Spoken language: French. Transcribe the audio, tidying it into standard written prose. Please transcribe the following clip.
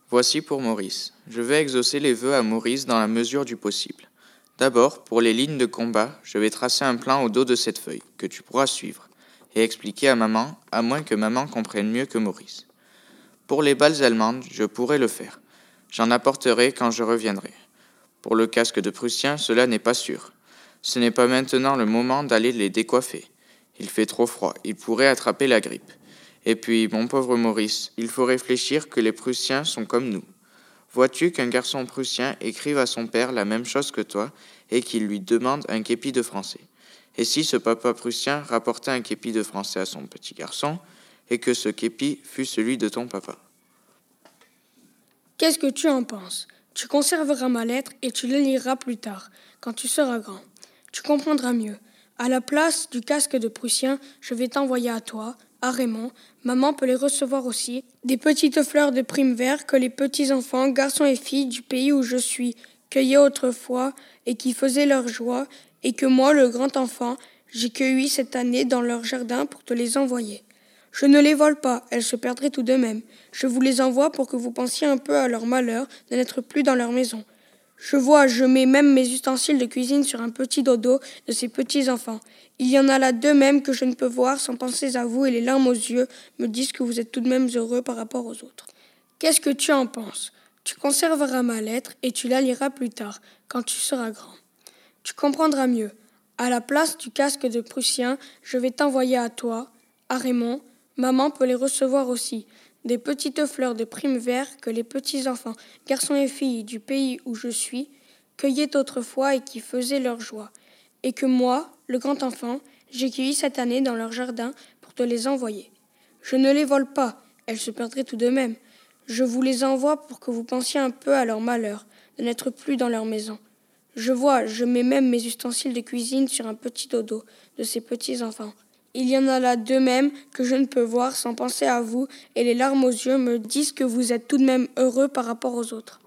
Voici pour Maurice. Je vais exaucer les vœux à Maurice dans la mesure du possible. D'abord, pour les lignes de combat, je vais tracer un plan au dos de cette feuille, que tu pourras suivre, et expliquer à maman, à moins que maman comprenne mieux que Maurice. Pour les balles allemandes, je pourrai le faire. J'en apporterai quand je reviendrai. Pour le casque de Prussien, cela n'est pas sûr. Ce n'est pas maintenant le moment d'aller les décoiffer. Il fait trop froid, il pourrait attraper la grippe. Et puis, mon pauvre Maurice, il faut réfléchir que les Prussiens sont comme nous. Vois-tu qu'un garçon prussien écrive à son père la même chose que toi et qu'il lui demande un képi de français? Et si ce papa prussien rapportait un képi de français à son petit garçon et que ce képi fût celui de ton papa? Qu'est-ce que tu en penses? Tu conserveras ma lettre et tu la liras plus tard, quand tu seras grand. Tu comprendras mieux. À la place du casque de Prussien, je vais t'envoyer à toi, à Raymond. Maman peut les recevoir aussi. Des petites fleurs de prime vert que les petits enfants, garçons et filles du pays où je suis, cueillaient autrefois et qui faisaient leur joie, et que moi, le grand enfant, j'ai cueilli cette année dans leur jardin pour te les envoyer. Je ne les vole pas, elles se perdraient tout de même. Je vous les envoie pour que vous pensiez un peu à leur malheur de n'être plus dans leur maison. Je mets même mes ustensiles de cuisine sur un petit dodo de ces petits enfants. Il y en a là deux mêmes que je ne peux voir sans penser à vous et les larmes aux yeux me disent que vous êtes tout de même heureux par rapport aux autres. Qu'est-ce que tu en penses? Tu conserveras ma lettre et tu la liras plus tard, quand tu seras grand. Tu comprendras mieux. À la place du casque de Prussien, je vais t'envoyer à toi, à Raymond. Maman peut les recevoir aussi. Des petites fleurs de prime vert que les petits enfants, garçons et filles du pays où je suis, cueillaient autrefois et qui faisaient leur joie. Et que moi, le grand enfant, j'ai cueilli cette année dans leur jardin pour te les envoyer. Je ne les vole pas, elles se perdraient tout de même. Je vous les envoie pour que vous pensiez un peu à leur malheur, de n'être plus dans leur maison. Je mets même mes ustensiles de cuisine sur un petit dodo de ces petits enfants. Il y en a là deux mêmes que je ne peux voir sans penser à vous et les larmes aux yeux me disent que vous êtes tout de même heureux par rapport aux autres.